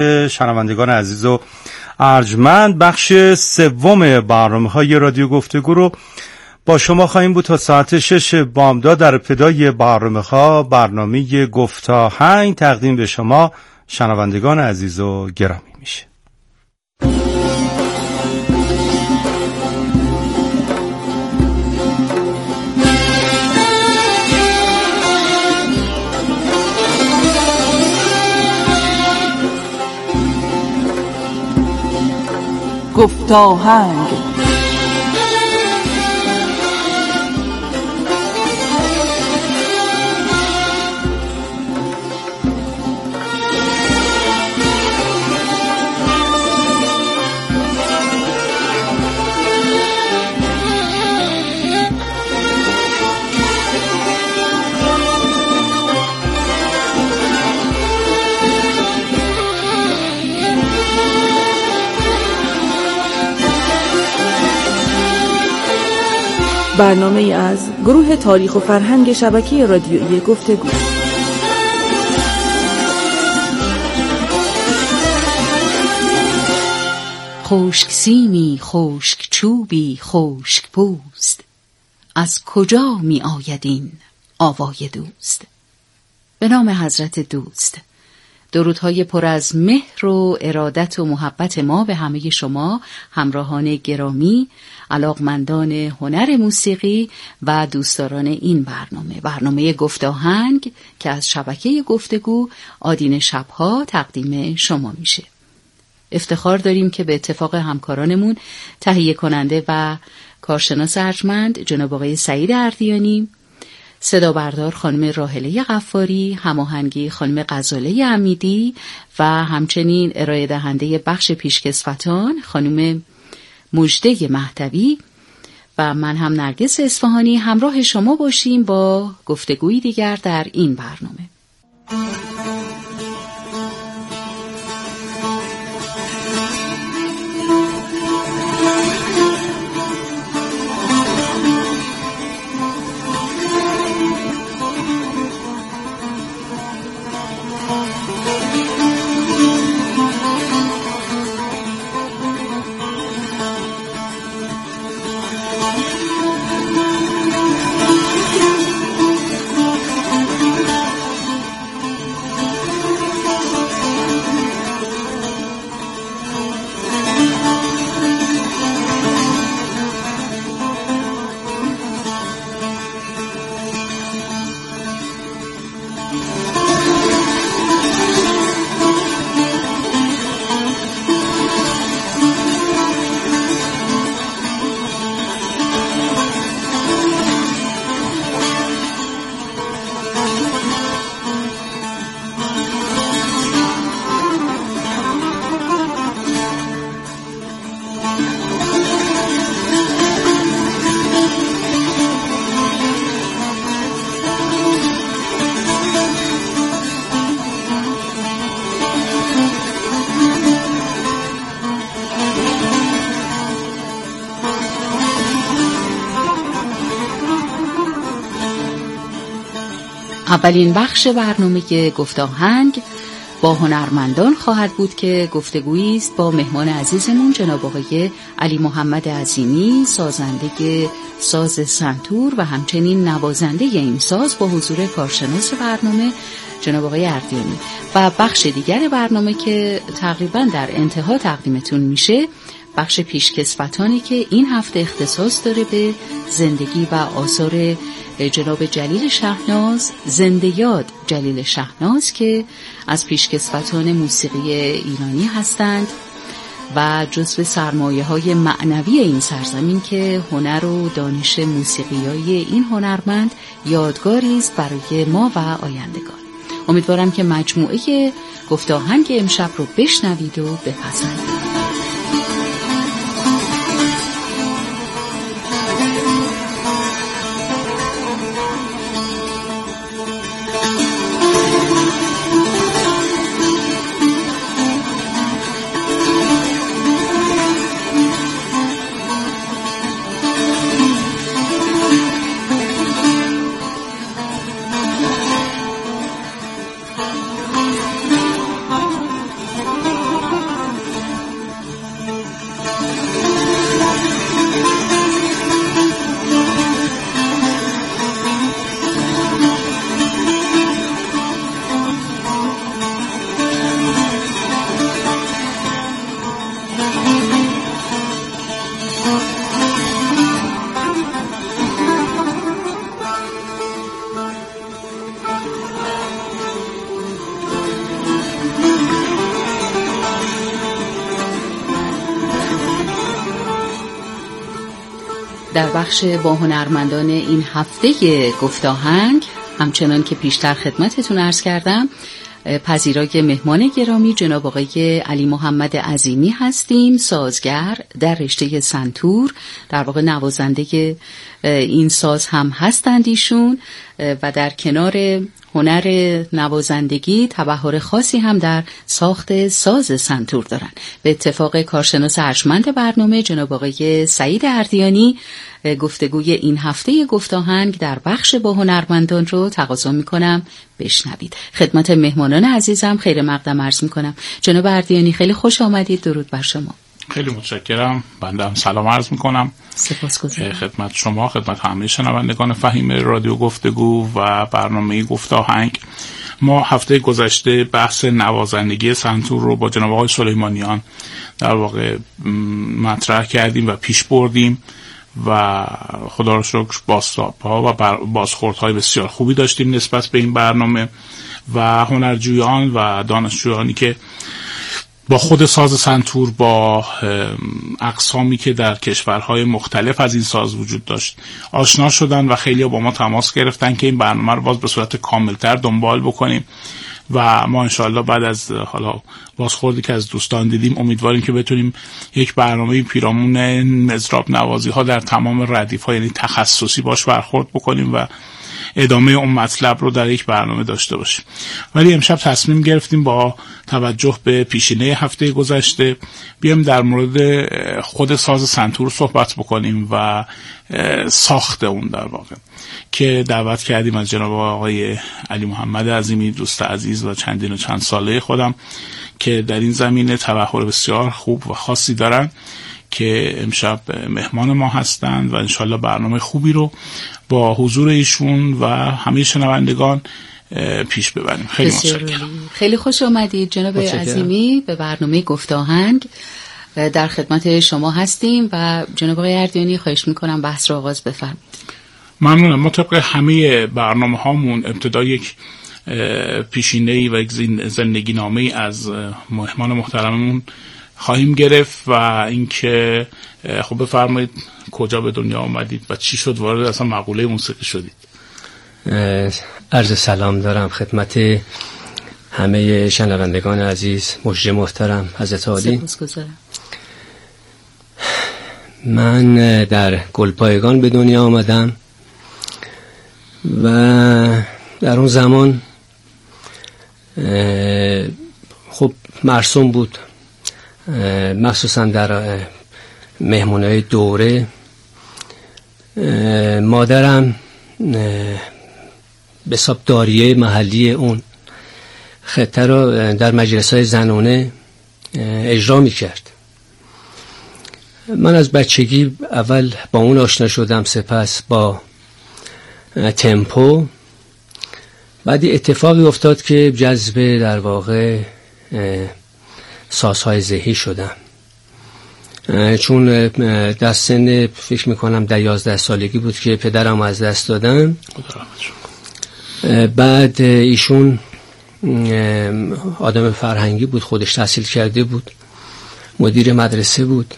شنوندگان عزیز و ارجمند، بخش سوم برنامه‌های رادیو گفتگو رو با شما خواهیم بود تا ساعت 6 بامداد. در ابتدای برنامه‌ها برنامه گفتاهنگ تقدیم به شما شنوندگان عزیز و گرامی میشه. گفتاهنگ. برنامه از گروه تاریخ و فرهنگ شبکه رادیویی گفتگو. خشک سیمی، خشک چوبی، خشک پوست، از کجا می آید این آوای دوست؟ به نام حضرت دوست. درودهای پر از مهر و ارادت و محبت ما به همه شما همراهان گرامی، علاقمندان هنر موسیقی و دوستداران این برنامه گفتاهنگ که از شبکه گفتگو آدین شبها تقدیم شما میشه. افتخار داریم که به اتفاق همکارانمون تهیه کننده و کارشناس ارجمند جناب آقای سعید اردیانی، صدا بردار خانم راحله غفاری، هماهنگی خانم غزاله امیدی و همچنین ارائه دهنده بخش پیشکسوتان خانم مژده مهدوی و من هم نرگس اصفهانی همراه شما باشیم با گفتگویی دیگر در این برنامه. اولین بخش برنامه گفتاهنگ با هنرمندان خواهد بود که گفتگویی است با مهمان عزیزمون جناب آقای علی محمد عظیمی، سازنده ساز سنتور و همچنین نوازنده این ساز، با حضور کارشناس برنامه جناب آقای اردیانی. و بخش دیگر برنامه که تقریبا در انتها تقدیمتون میشه بخش پیشکسوتانی که این هفته اختصاص داره به زندگی و آثار جناب جلیل شهناز، زنده یاد جلیل شهناز، که از پیشکسوتان موسیقی ایرانی هستند و جزو سرمایه‌های معنوی این سرزمین که هنر و دانش موسیقیایی این هنرمند یادگاری است برای ما و آیندگان. امیدوارم که مجموعه گفتاهنگ امشب رو بشنوید و بپسندید. در بخش با هنرمندان این هفته گفتاهنگ همچنان که پیشتر خدمتتون عرض کردم پذیرای مهمان گرامی جناب آقای علی محمد عظیمی هستیم، سازگر در رشته سنتور، در واقع نوازنده این ساز هم هستند ایشون و در کنار هنر نوازندگی تبحر خاصی هم در ساخت ساز سنتور دارن. به اتفاق کارشناس ارجمند برنامه جناب آقای سعید اردیانی گفتگوی این هفته گفتاهنگ در بخش با هنرمندان رو تقاضا میکنم بشنوید. خدمت مهمانان عزیزم خیر مقدم عرض میکنم. جناب اردیانی خیلی خوش آمدید، درود بر شما. خیلی متشکرم. بنده هم سلام عرض میکنم. سپاسگزارم. خدمت شما، خدمت همه شنوندگان فهیم رادیو گفتگو و برنامه گفتاهنگ. ما هفته گذشته بحث نوازندگی سنتور رو با جناب آقای سلیمانیان در واقع مطرح کردیم و پیش بردیم و خدا را شکر بازتاب‌ها و بازخوردهای بسیار خوبی داشتیم نسبت به این برنامه و هنرجویان و دانشجویانی که با خود ساز سنتور، با اقسامی که در کشورهای مختلف از این ساز وجود داشت آشنا شدن و خیلی با ما تماس گرفتن که این برنامه رو باز به صورت کاملتر دنبال بکنیم و ما انشاءالله بعد از حالا بازخوردی که از دوستان دیدیم امیدواریم که بتونیم یک برنامه پیرامون مضراب نوازی ها در تمام ردیف ها، یعنی تخصصی باش برخورد بکنیم و ادامه اون مطلب رو در یک برنامه داشته باشیم. ولی امشب تصمیم گرفتیم با توجه به پیشینه هفته گذشته بیایم در مورد خود ساز سنتور صحبت بکنیم و ساخت اون در واقع که دعوت کردیم از جناب آقای علی محمد عظیمی، دوست عزیز و چندین و چند ساله خودم که در این زمینه تبحر بسیار خوب و خاصی دارن که امشب مهمان ما هستند و انشالله برنامه خوبی رو با حضور ایشون و همه شنوندگان پیش ببریم. خیلی متشکرم. خیلی خوش آمدید جناب عظیمی به برنامه گفتاهنگ. در خدمت شما هستیم و جناب آقای اردیانی خواهش میکنم بحث رو آغاز بفرمایید. ممنونم. ما طبق همه برنامه هامون ابتدا یک پیشینه‌ای و یک زندگی نامه‌ای از مهمان محترممون خواهیم گرفت و اینکه خب بفرمایید کجا به دنیا آمدید و چی شد وارد اصلا مقوله موسیقی شدید. عرض سلام دارم خدمت همه شنوندگان عزیز، مجری محترم حضرت عالی. سپاسگزارم. من در گلپایگان به دنیا آمدم و در اون زمان خب مرسوم بود، مخصوصا در مهمونهای دوره. مادرم به حساب داریه محلی اون خطه رو در مجلس‌های زنانه اجرا می‌کرد. من از بچگی اول با اون آشنا شدم، سپس با تمپو. بعدی اتفاقی افتاد که جذب در واقع سازهای ذهی شدم، چون در سن فکر میکنم 11 سالگی بود که پدرم از دست دادم. بعد ایشون آدم فرهنگی بود، خودش تحصیل کرده بود، مدیر مدرسه بود.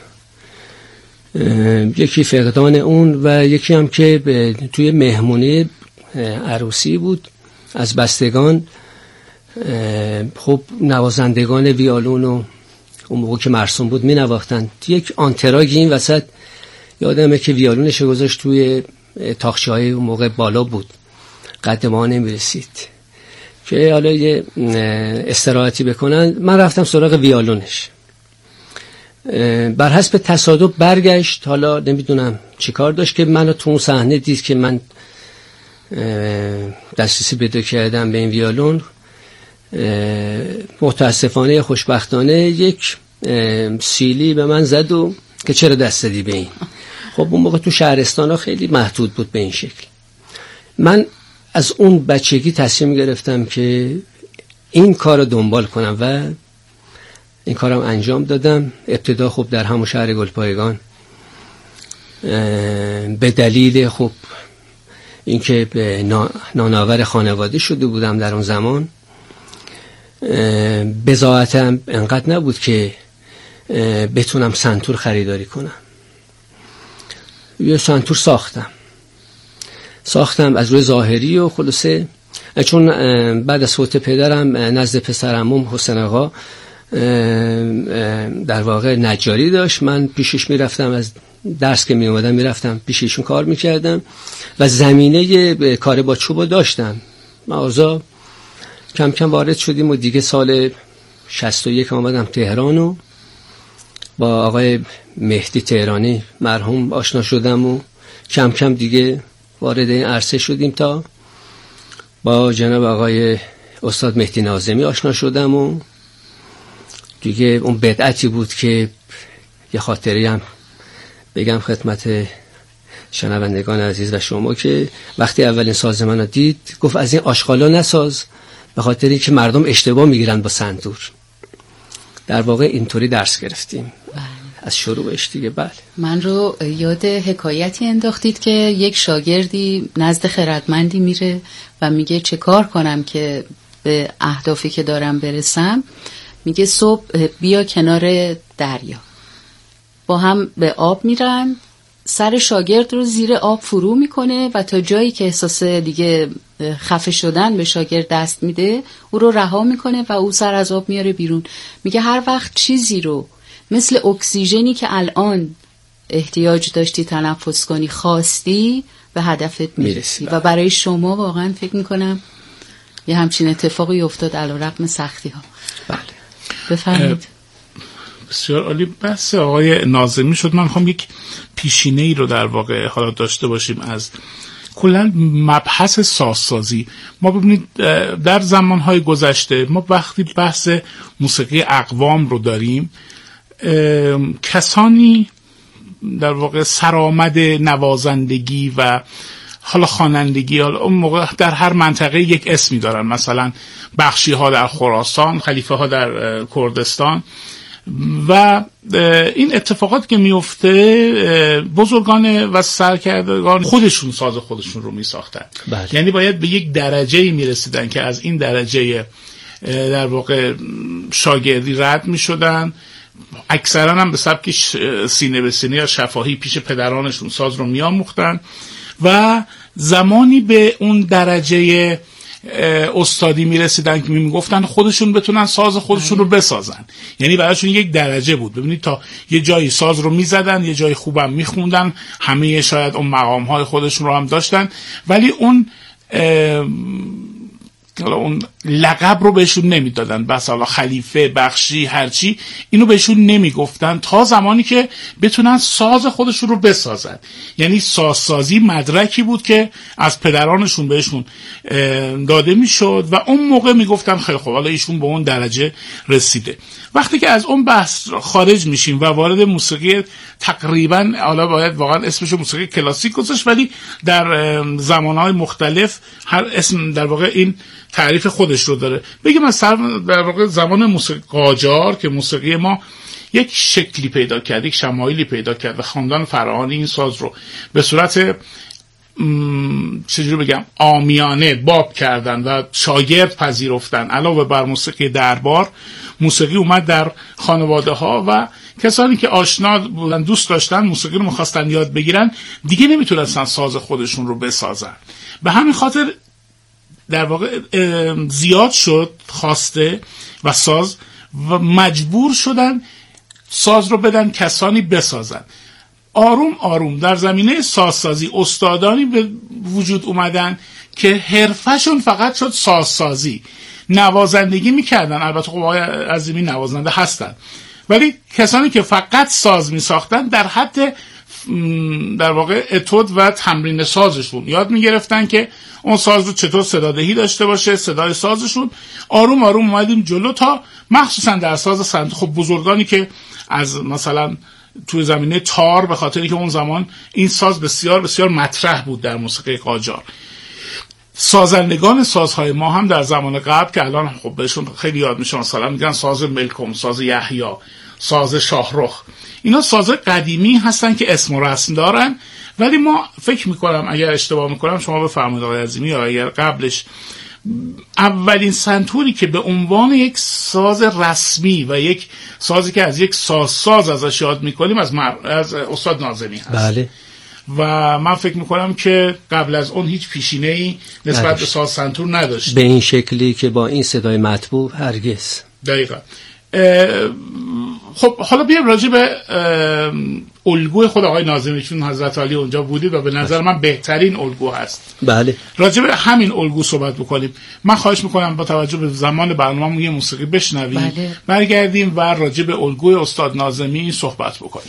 یکی فقدان اون و یکی هم که توی مهمونی عروسی بود از بستگان. خب نوازندگان ویولون و اون موقع که مرسوم بود می نواختن. یک آنتراگی این وسط یادمه که ویولونش گذاشت توی تاخچه های اون موقع بالا بود، قد ما نمی رسید که حالا یه استراحتی بکنن. من رفتم سراغ ویولونش، بر حسب تصادف برگشت. حالا نمیدونم چی کار داشت که منو تو اون صحنه دید که من دسترسی پیدا کردم به این ویولون. متاسفانه خوشبختانه یک سیلی به من زد و که چرا دست دادی به این. خب اون موقع تو شهرستان ها خیلی محدود بود به این شکل. من از اون بچگی تصمیم گرفتم که این کار رو دنبال کنم و این کارم انجام دادم. ابتدا خب در همون شهر گلپایگان به دلیل خب اینکه نانآور خانواده شده بودم در اون زمان، بضاعتم انقدر نبود که بتونم سنتور خریداری کنم. یه سنتور ساختم از روی ظاهری و خلاصه چون بعد از فوت پدرم نزد پسرعموم حسین آقا در واقع نجاری داشت، من پیشش میرفتم، از درس که میومدم میرفتم پیش ایشون کار میکردم و زمینه کار با چوب داشتم. مغازه کم کم وارد شدیم و دیگه سال 61 آمدم تهران و با آقای مهدی تهرانی مرحوم آشنا شدم و کم کم دیگه وارد این عرصه شدیم تا با جناب آقای استاد مهدی ناظمی آشنا شدم و دیگه اون بدعتی بود که یه خاطری هم بگم خدمت شنوندگان عزیز و شما که وقتی اولین ساز منو دید گفت از این آشغالا نساز، به خاطر اینکه مردم اشتباه میگیرن با سنتور. در واقع اینطوری درس گرفتیم از شروعش دیگه. بله من رو یاد حکایتی انداختید که یک شاگردی نزد خردمندی میره و میگه چه کار کنم که به اهدافی که دارم برسم. میگه صبح بیا کنار دریا، با هم به آب میرن، سر شاگرد رو زیر آب فرو میکنه و تا جایی که احساس دیگه خفه شدن به شاگرد دست میده او رو رها میکنه و او سر از آب میاره بیرون. میگه هر وقت چیزی رو مثل اکسیژنی که الان احتیاج داشتی تنفس کنی خواستی به هدفت میرسی و برای شما واقعا فکر میکنم یه همچین اتفاقی افتاد علیرغم سختی ها. بله بفرمایید. بسیار عالی. بحث آقای ناظمی شد. من میخوام یک پیشینه ای رو در واقع حالا داشته باشیم از کلا مبحث سازسازی. ما ببینید در زمانهای گذشته ما وقتی بحث موسیقی اقوام رو داریم، کسانی در واقع سرآمد نوازندگی و حالا خوانندگی، حالا اون موقع در هر منطقه یک اسمی دارن، مثلا بخشی ها در خراسان، خلیفه ها در کردستان و این اتفاقات که میفته بزرگان و سرکردگان خودشون ساز خودشون رو میساختن. یعنی باید به یک درجه‌ای میرسیدن که از این درجه در واقع شاگردی رد میشدن، اکثرا هم به سبک سینه به سینه یا شفاهی پیش پدرانشون ساز رو میآموختن و زمانی به اون درجه استادی میرسیدن که میگفتن خودشون بتونن ساز خودشون رو بسازن. یعنی برایشون یک درجه بود. ببینید تا یه جایی ساز رو میزدن، یه جایی خوبم میخوندن، همه شاید اون مقام های خودشون رو هم داشتن، ولی اون لقب رو بهشون نمیدادن، بس حالا خلیفه، بخشی، هرچی، اینو بهشون نمیگفتن تا زمانی که بتونن ساز خودشون رو بسازن. یعنی سازسازی مدرکی بود که از پدرانشون بهشون داده میشد و اون موقع میگفتن خیلی خوب حالا ایشون به اون درجه رسیده. وقتی که از اون بحث خارج میشیم و وارد موسیقی تقریبا، حالا باید واقعا اسمش موسیقی کلاسیک گذاشت، ولی در زمانهای مختلف هر اسم در واقع این تعریف خودش رو داره. بگیم از در واقع زمان موسیقی قاجار که موسیقی ما یک شکلی پیدا کرد، یک شمایلی پیدا کرد و خاندان فراهانی این ساز رو به صورت چجوری بگم عامیانه باب کردن و شاگرد پذیرفتن. علاوه بر موسیقی دربار، موسیقی اومد در خانواده ها و کسانی که آشنا بودن، دوست داشتن، موسیقی رو می‌خواستن یاد بگیرن، دیگه نمیتونستن ساز خودشون رو بسازن. به همین خاطر در واقع زیاد شد خواسته و ساز و مجبور شدن ساز رو بدن کسانی بسازن. آروم آروم در زمینه سازسازی استادانی به وجود اومدن که حرفشون فقط شد سازسازی. نوازندگی میکردن، البته خب آقای عظیمی نوازنده هستن، ولی کسانی که فقط ساز میساختن در حد در واقع اتود و تمرین سازشون یاد میگرفتن که اون ساز رو چطور صدادهی داشته باشه، صدای سازشون. آروم آروم اومدیم جلو تا مخصوصا در ساز سنتور، خب بزرگانی که از مثلا توی زمینه تار، به خاطری که اون زمان این ساز بسیار بسیار مطرح بود در موسیقی قاجار، سازندگان سازهای ما هم در زمان قبل که الان خب بهشون خیلی یاد میشه، مثلا میگن ساز ملکم، ساز یحیی، ساز شاهرخ، اینا ساز قدیمی هستن که اسم و رسم دارن. ولی ما فکر میکنم اگر اشتباه میکنم شما بفرمایید آقای عظیمی، یا اگر قبلش، اولین سنتوری که به عنوان یک ساز رسمی و یک سازی که از یک ساز ازش یاد میکنیم از استاد ناظمی هست. بله. و من فکر میکنم که قبل از اون هیچ پیشینه‌ای نسبت به ساز سنتور نداشت به این شکلی که با این صدای مطبوع هرگز. دقیقا. خب حالا بیایم راجع به الگوی خود آقای ناظمی، چون حضرت علی اونجا بودید و به نظر من بهترین الگو هست. بله. راجع به همین الگو صحبت بکنیم. من خواهش میکنم با توجه به زمان برنامه‌مون یه موسیقی بشنویم. بله. برگردیم و راجع به الگوی استاد ناظمی صحبت بکنیم.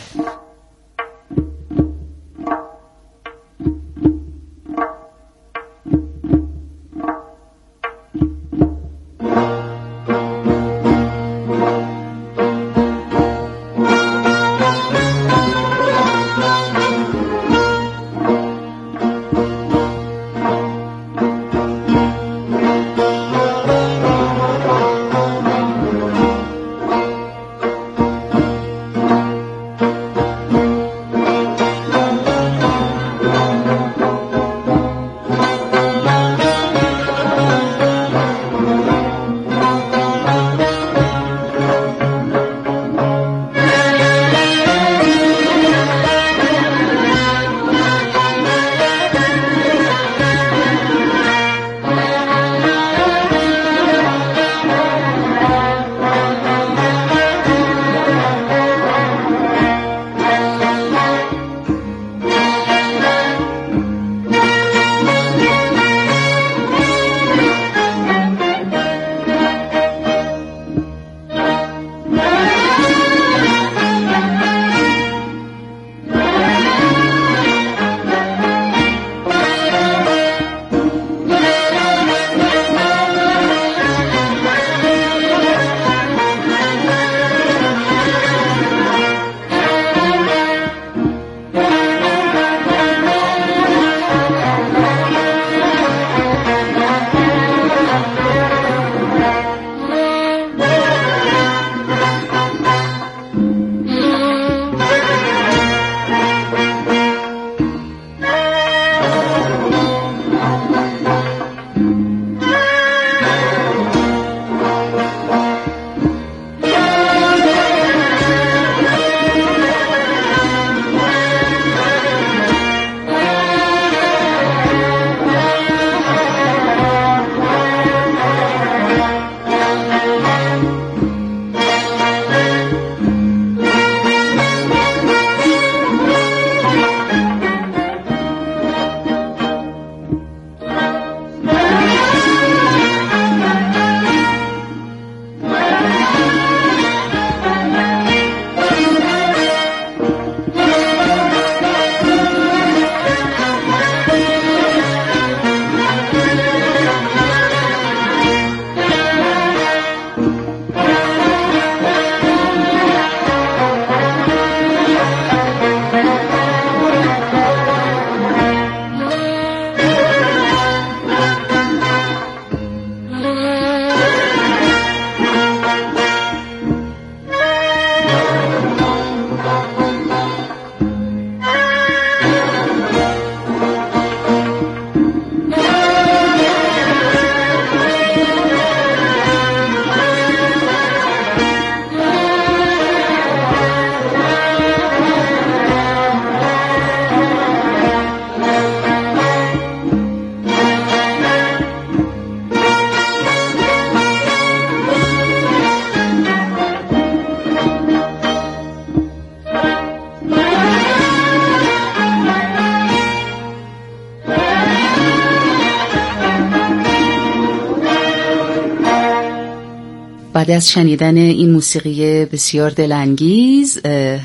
بعد از شنیدن این موسیقی بسیار دلانگیز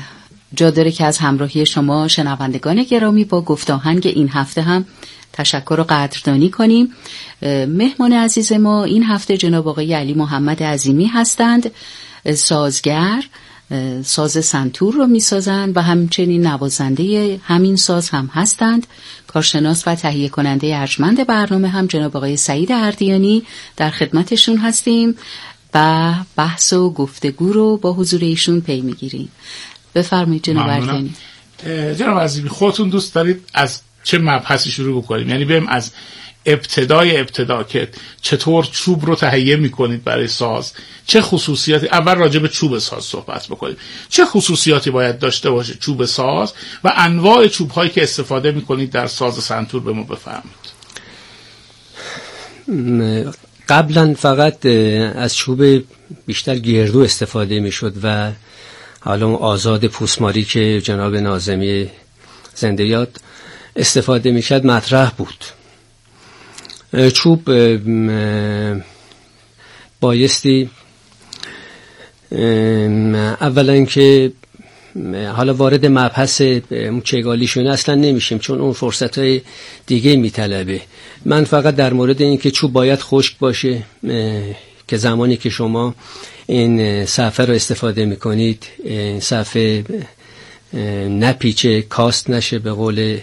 جا داره که از همراهی شما شنوندگان گرامی با گفتاهنگ این هفته هم تشکر و قدردانی کنیم. مهمان عزیز ما این هفته جناب آقای علی محمد عظیمی هستند، سازگر، ساز سنتور رو میسازند و همچنین نوازنده همین ساز هم هستند. کارشناس و تهیه کننده ارجمند برنامه هم جناب آقای سعید اردیانی در خدمتشون هستیم و بحث و گفتگو رو با حضور ایشون پی میگیریم. بفرمایید جناب اردیانی. جناب عظیمی، خودتون دوست دارید از چه مبحثی شروع بکنیم؟ یعنی بریم از ابتدا که چطور چوب رو تهیه میکنید برای ساز، چه خصوصیاتی، اول راجع به چوب ساز صحبت بکنید، چه خصوصیاتی باید داشته باشه چوب ساز و انواع چوب هایی که استفاده میکنید در ساز سنتور به ما بفرمایید. قبلا فقط از چوب بیشتر گردو استفاده میشد و حالا آزاد پوسماری که جناب ناظمی زنده یاد استفاده میکرد مطرح بود. چوب بایستی اولا که حالا وارد مبحث چگالیشون اصلا نمیشیم چون اون فرصتهای دیگه میطلبه. من فقط در مورد این که چوب باید خشک باشه که زمانی که شما این صفحه رو استفاده میکنید این صفحه نپیچه، کاست نشه به قول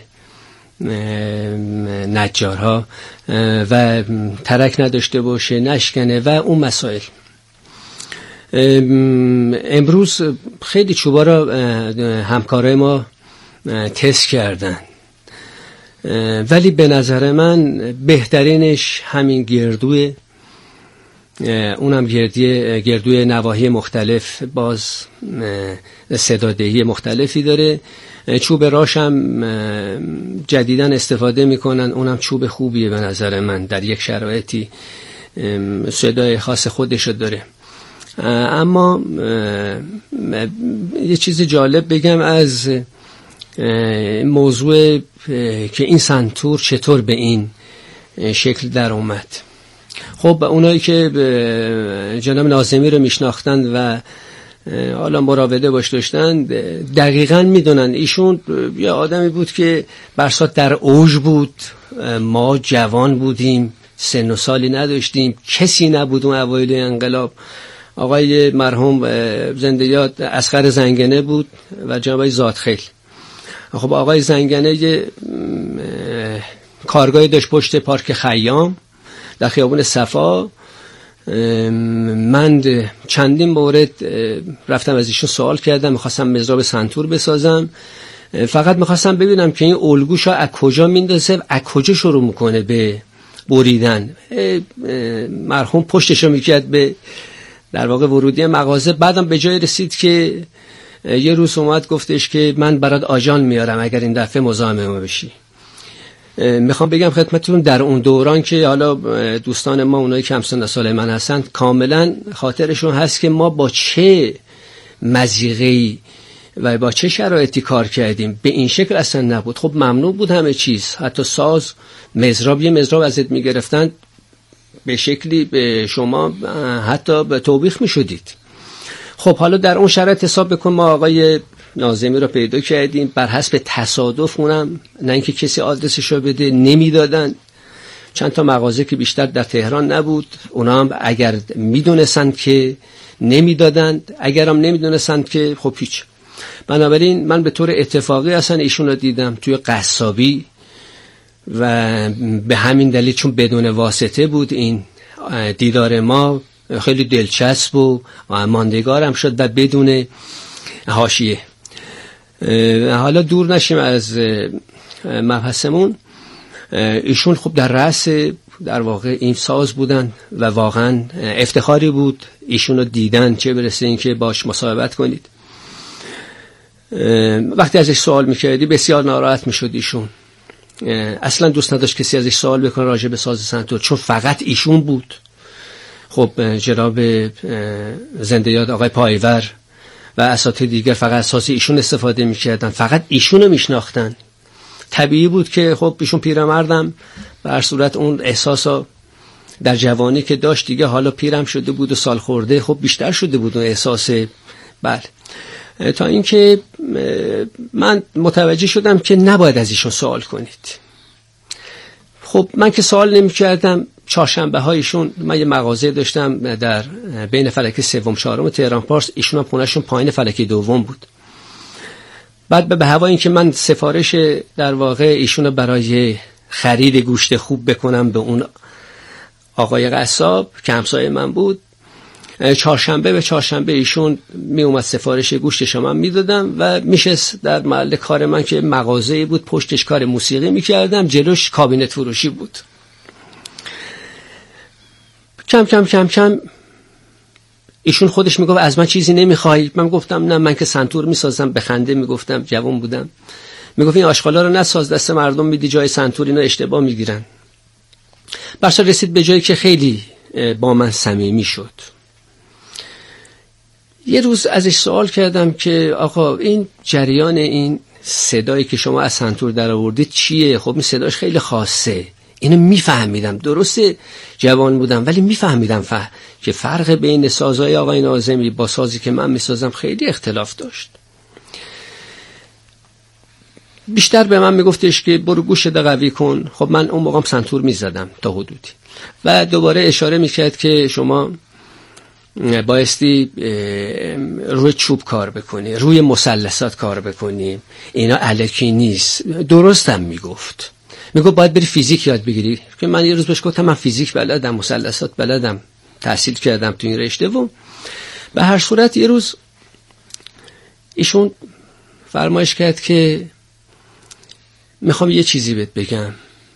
نجارها و ترک نداشته باشه، نشکنه و اون مسائل. امروز خیلی چوبا را همکارای ما تست کردن ولی به نظر من بهترینش همین گردوه، اونم گردوی نواحی مختلف، باز صدادهی مختلفی داره. چوب راش هم جدیداً استفاده میکنن، اونم چوب خوبیه به نظر من، در یک شرایطی صدای خاص خودشو داره. اما یه چیز جالب بگم از موضوع که این سنتور چطور به این شکل در اومد. خب اونایی که جناب ناظمی رو میشناختند و حالا مراوده باش داشتن دقیقاً میدونن ایشون یه آدمی بود که برسات در اوج بود، ما جوان بودیم، سن و سالی نداشتیم، کسی نبود اون اوایل انقلاب. آقای مرحوم زنده یاد اصغر زنگنه بود و جناب زادخیل. خب آقای زنگنه یه کارگاهی داشت پشت پارک خیام در خیابون صفا. من چندین مورد رفتم از ایشون سوال کردم، میخواستم مضراب سنتور بسازم، فقط میخواستم ببینم که این الگوشا از کجا میندازه، از کجا شروع میکنه به بریدن. مرحوم پشتشو میکرد به در واقع ورودی مغازه. بعدم به جای رسید که یه روز اومد گفتش که من برات آجان میارم اگر این دفعه مزاحم بشی. میخوام بگم خدمتتون در اون دوران که حالا دوستان ما اونایی که همسن سال من هستن کاملا خاطرشون هست که ما با چه مزیقه‌ای و با چه شرایطی کار کردیم. به این شکل اصلا نبود. خب ممنوع بود همه چیز، حتی ساز، مضراب، یه مضراب ازت میگرفتن به شکلی به شما حتی به توبیخ میشدید. خب حالا در اون شرایط حساب بکن ما آقای ناظمی رو پیدا کردیم، بر حسب تصادف، اونم نه اینکه کسی آدرسشو بده، نمیدادن. چند تا مغازه که بیشتر در تهران نبود، اونا هم اگر میدونستند که نمیدادند، اگر هم نمیدونستند که خب هیچ. بنابراین من به طور اتفاقی اصلا ایشون رو دیدم توی قصابی و به همین دلیل چون بدون واسطه بود این دیدار ما خیلی دلچسب و ماندگارم شد و بدون حاشیه. حالا دور نشیم از مبحثمون. ایشون خب در رأس در واقع این ساز بودن و واقعا افتخاری بود ایشون رو دیدن، چه برسه این که باش مصاحبت کنید. وقتی ازش سوال میکردی بسیار ناراحت میشد ایشون، اصلا دوست نداشت کسی ازش سوال بکنه راجع به ساز سنتور، چون فقط ایشون بود. خب جناب زنده یاد آقای پایور و اساتید دیگر فقط اساسی ایشون استفاده میکردن، فقط ایشون رو میشناختن. طبیعی بود که خب ایشون پیرمردم به هر صورت اون احساسا در جوانی که داشت دیگه، حالا پیرم شده بود و سال خورده، خب بیشتر شده بود اون احساس. بله، تا اینکه من متوجه شدم که نباید از ایشون سوال کنید. خب من که سوال نمی کردم. چهارشنبه هایشون من یه مغازه داشتم در بین فلک سوم چهارم تهران پارس، ایشون هم خونهشون پایین فلک دوم بود. بعد به هوای این که من سفارش در واقع ایشون برای خرید گوشت خوب بکنم به اون آقای قصاب که همسایه من بود، چهارشنبه به چهارشنبه ایشون می اومد سفارش گوشتش من میدادم و میشست در محل کار من که مغازه‌ای بود، پشتش کار موسیقی میکردم، جلوش کابینت فروشی بود. کم کم کم کم ایشون خودش میگفت از من چیزی نمیخوای. من گفتم نه، من که سنتور میسازم. به خنده میگفتم، جوان بودم. میگفت این آشغالا رو نساز، دست مردم میدی جای سنتور، اینا اشتباه میگیرن. برسا رسید به جایی که خیلی با من صمیمی شد. یه روز ازش سوال کردم که آقا این جریان این صدایی که شما از سنتور در آوردید چیه؟ خب این صداش خیلی خاصه. اینو میفهمیدم، درسته جوان بودم ولی میفهمیدم که فرق بین سازهای آقای ناظمی با سازی که من میسازم خیلی اختلاف داشت. بیشتر به من میگفتش که برو گوشت قوی کن. خب من اون موقعم سنتور میزدم تا حدودی و دوباره اشاره میکرد که شما بایستی روی چوب کار بکنی، روی مثلثات کار بکنی، اینا الکی نیست. درستم میگفت باید بری فیزیک یاد بگیری. که من یه روز بهش گفتم من فیزیک بلدم، مثلثات بلدم، تحصیل کردم تو این رشته. و به هر صورت یه روز ایشون فرمایش کرد که میخوام یه چیزی بهت بگم.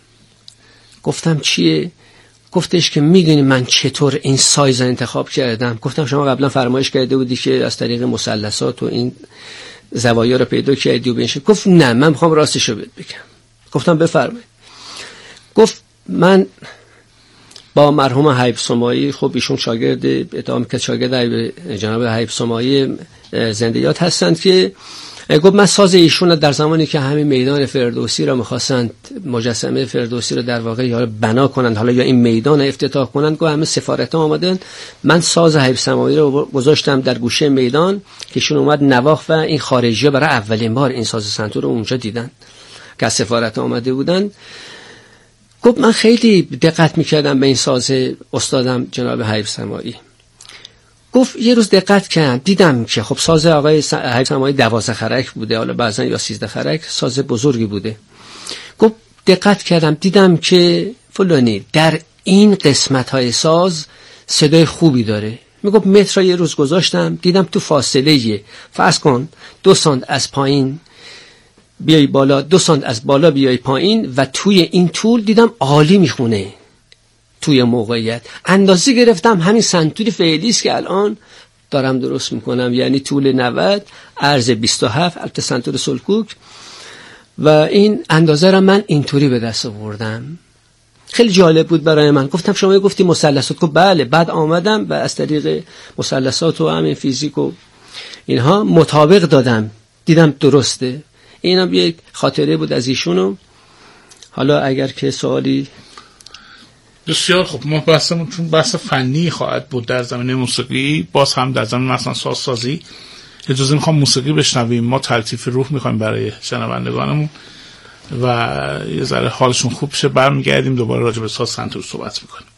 گفتم چیه؟ گفتش که میدونی من چطور این سایز رو انتخاب کردم؟ گفتم شما قبلا فرمایش کرده بودی که از طریق مثلثات و این زوایا رو پیدا کردی و بنشه. گفت نه، من میخوام راستش رو بهت بگم. گفتم بفرمایید. گفت من با مرحوم حبیب سماعی، خب ایشون شاگرد اتهام که شاگرد جناب حبیب سماعی زندیات هستند، که گفت من ساز ایشون در زمانی که همین میدان فردوسی را می‌خواستند مجسمه فردوسی را در واقع یا بنا کنند، حالا یا این میدان را افتتاح کنند، گفت همه سفارت‌ها آمدن، من ساز حبیب سماعی رو گذاشتم در گوشه میدان که ایشون اومد نواخت و این خارجی‌ها برای اولین بار این ساز سنتور رو اونجا دیدن که از سفارت آمده بودن. گفت من خیلی دقت می‌کردم به این ساز استادم جناب حبیب سماعی. گفت یه روز دقت کردم دیدم که خب ساز آقای حبیب سماعی 12 خرک بوده، حالا بعضن یا 13 خرک، ساز بزرگی بوده. گفت دقت کردم دیدم که فلانی در این قسمت‌های ساز صدای خوبی داره. میگفت متر را یه روز گذاشتم دیدم تو فاصله فرض کن 2 سانت از پایین بیای بالا، 2 سانت از بالا بیای پایین و توی این طول دیدم عالی میخونه. توی موقعیت اندازه گرفتم، همین سنتوری فعلی است که الان دارم درست میکنم، یعنی طول 90 عرض 27 البته سنتور سلکوک، و این اندازه را من اینطوری به دست آوردم. خیلی جالب بود برای من. گفتم شما گفتی مثلثات؟ گفت بله. بعد آمدم و از طریق مثلثات و همین فیزیک و اینها مطابق دادم، دیدم درسته. اینم یک خاطره بود از ایشونو. حالا اگر که سوالی. بسیار خب، ما بحثمون چون بحث فنی خواهد بود در زمینه موسیقی، باز هم در زمینه مثلا سازسازی اجازه میخوام موسیقی بشنویم. ما تلطیف روح میخوایم برای شنوندگانمون و یه ذره حالشون خوب شه، برمیگردیم دوباره راجع به ساز سنتور صحبت میکنیم.